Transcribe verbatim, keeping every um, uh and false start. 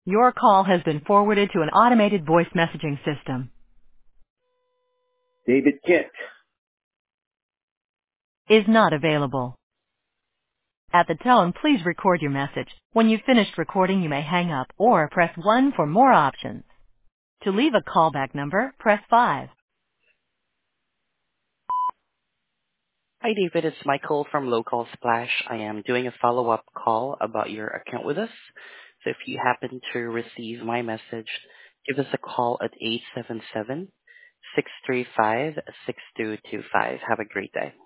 Your call has been forwarded to an automated voice messaging system. David Kent. Is not available. At the tone, please record your message. When you've finished recording, you may hang up or press one for more options. To leave a callback number, press five. Hi, David. It's Michael from Local Splash. I am doing a follow-up call about your account with us. So if you happen to receive my message, give us a call at eight seven seven, six three five, six two two five. Have a great day.